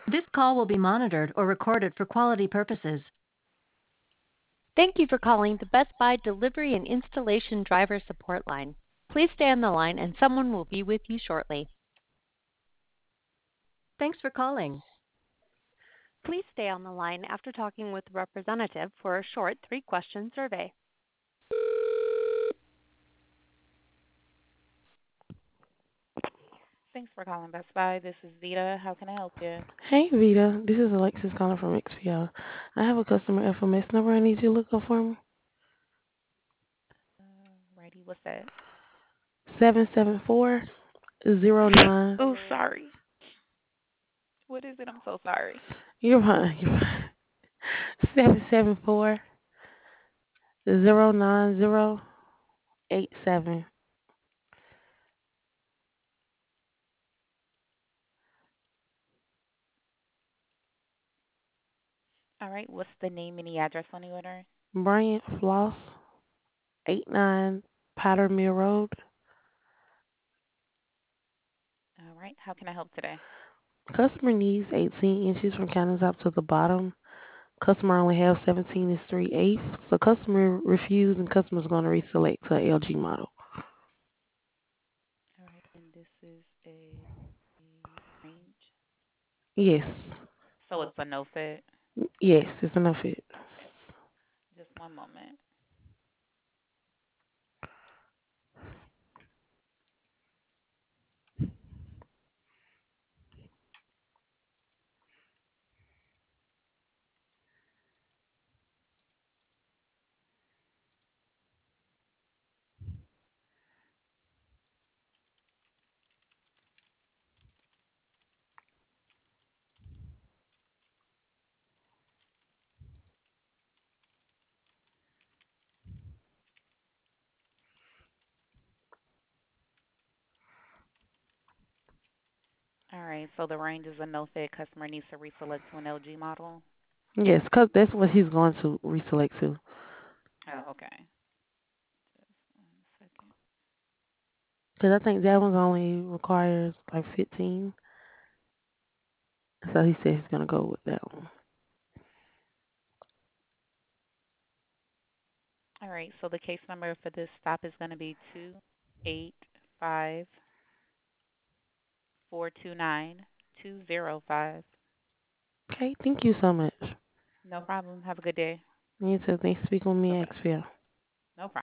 This call will be monitored or recorded for quality purposes. Thank you for calling the Best Buy Delivery and Installation Driver Support Line. Please stay on the line and someone will be with you shortly. Thanks for calling. Please stay on the line after talking with a representative for a short 3-question survey. Thanks for calling Best Buy. This is Vita. How can I help you? Hey Vita, this is Alexis calling from XPL. I have a customer FMS number I need you to look up for me. Righty, what's that? 77409. Oh, sorry. What is it? I'm so sorry. You're fine. You're fine. 7740987. All right, what's the name and the address on the order? Bryant Floss, 89 Powder Mill Road. All right, how can I help today? Customer needs 18 inches from countertop to the bottom. Customer only have 17 is 3/8. So customer refused and customer's going to reselect to LG model. All right, and this is a range. Yes. So it's a no fit. Yes, it's enough fit. Okay, just one moment. All right, so the range is a no fit. Customer needs to reselect to an LG model. Yes, cause that's what he's going to reselect to. Oh, okay. Just one second. Cause I think that one's only requires like 15. So he said he's gonna go with that one. All right, so the case number for this stop is going to be 285429205. Okay, thank you so much. No problem. Have a good day. You too. Thanks for speaking with Bye me, bye. XPL.